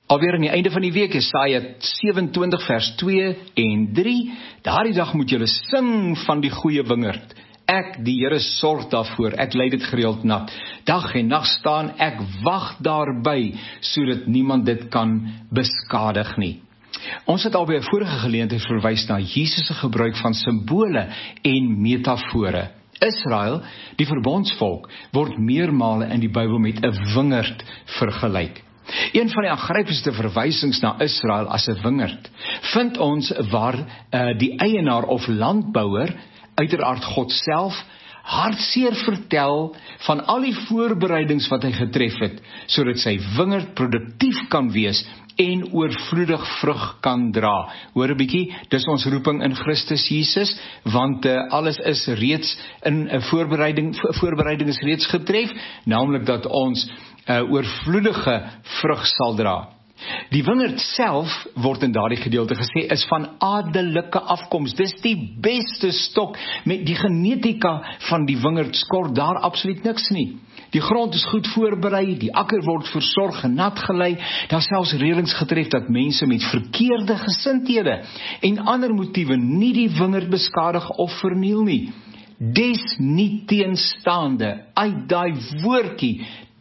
Alweer aan die einde van die week, Jesaja 27 vers 2 en 3, daardie dag moet julle sing van die goeie wingerd. Ek, die Here, sorg daarvoor, ek lei dit gereeld nat. Dag en nag staan ek wag daarby, sodat niemand dit kan beskadig nie. Ons het al by 'n vorige geleentheid verwys na Jesus se gebruik van simbole en metafore. Israel, die verbondsvolk, word meermale in die Bybel met 'n wingerd vergelyk. Een van die aangrypendste verwysings na Israel as 'n wingerd vind ons waar die eienaar of landbouer, uiteraard God self, hartseer vertel van al die voorbereidings wat hy getref het, sodat sy wingerd produktief kan wees en oorvloedig vrug kan dra. Hoor 'n bietjie, dis ons roeping in Christus Jesus, want alles is reeds in 'n voorbereiding is reeds getref, naamlik dat ons oorvloedige vrug sal dra. Die wingerd self, word in daardie gedeelte gesê, is van adelike afkoms. Dis die beste stok. Met die genetika van die wingerd skort daar absoluut niks nie. Die grond is goed voorberei, die akker word versorg en nat gelei. Daar selfs reëlings getref dat mense met verkeerde gesindhede en ander motiewe nie die wingerd beskadig of verniel nie. Desnieteenstaande, uit daai woordjie,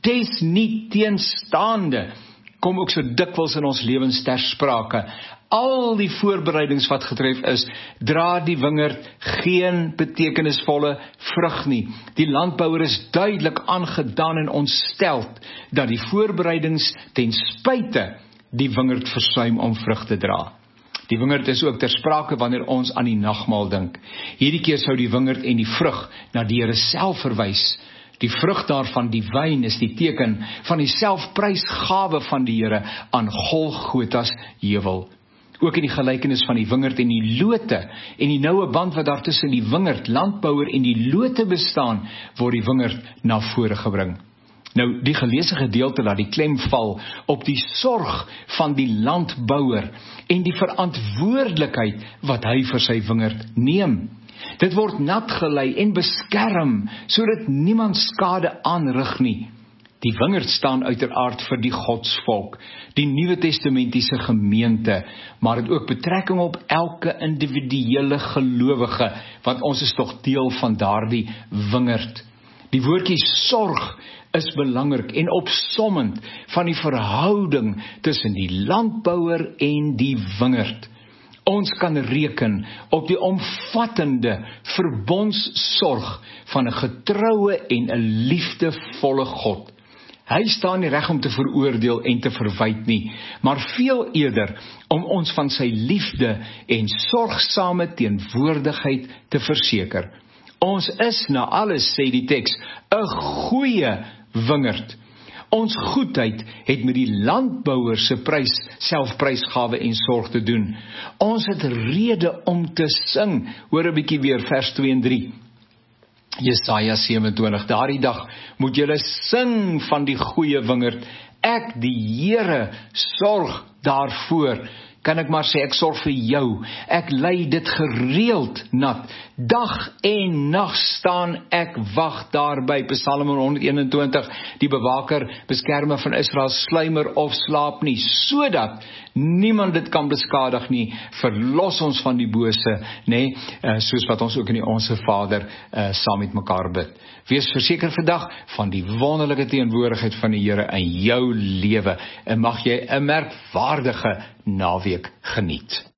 desnieteenstaande, kom ook so dikwels in ons lewens ter sprake. Al die voorbereidings wat getref is, dra die wingerd geen betekenisvolle vrug nie. Die landbouer is duidelik aangedaan en ontsteld dat die voorbereidings ten spyte die wingerd versuim om vrug te dra. Die wingerd is ook ter sprake wanneer ons aan die nagmaal dink. Hierdie keer sou die wingerd en die vrug na die Here self verwys. Die vrug daarvan, die wyn, is die teken van die selfprysgawe van die Here aan Golgotas heuwel. Ook in die gelykenis van die wingerd en die lote en die noue band wat daar tussen die wingerd, landbouer en die lote bestaan, word die wingerd na vore gebring. Nou, die geleesde gedeelte laat die klem val op die sorg van die landbouer en die verantwoordelikheid wat hy vir sy wingerd neem. Dit word nat gelei en beskerm, sodat niemand skade aanrig nie. Die wingerd staan uiteraard vir die godsvolk, die Nuwe Testamentiese gemeente, maar het ook betrekking op elke individuele gelowige, want ons is tog deel van daardie wingerd. Die woordjie sorg is belangrik en opsommend van die verhouding tussen die landbouer en die wingerd. Ons kan reken op die omvattende verbondssorg van 'n getroue en 'n liefdevolle God. Hy staan nie reg om te veroordeel en te verwyd nie, maar veel eerder om ons van sy liefde en sorgsame teenwoordigheid te verseker. Ons is na alles, sê die teks, 'n goeie wingerd. Ons goedheid het met die landbouer se selfprysgawe en sorg te doen. Ons het rede om te sing. Hoor 'n bietjie weer vers 2 en 3. Jesaja 27, daardie dag moet julle sing van die goeie wingerd. Ek, die Here, sorg daarvoor. Kan ek maar sê, ek sorg vir jou. Ek lei dit gereeld nat. Dag en nag staan ek wag daarby. Psalm 121, die bewaker, beskermer van Israel, sluimer of slaap nie, sodat niemand dit kan beskadig nie. Verlos ons van die bose, nê, soos wat ons ook in die Onse Vader saam met mekaar bid. Wees verseker vandag van die wonderlike teenwoordigheid van die Here in jou lewe, en mag jy 'n merkwaardige naweek geniet.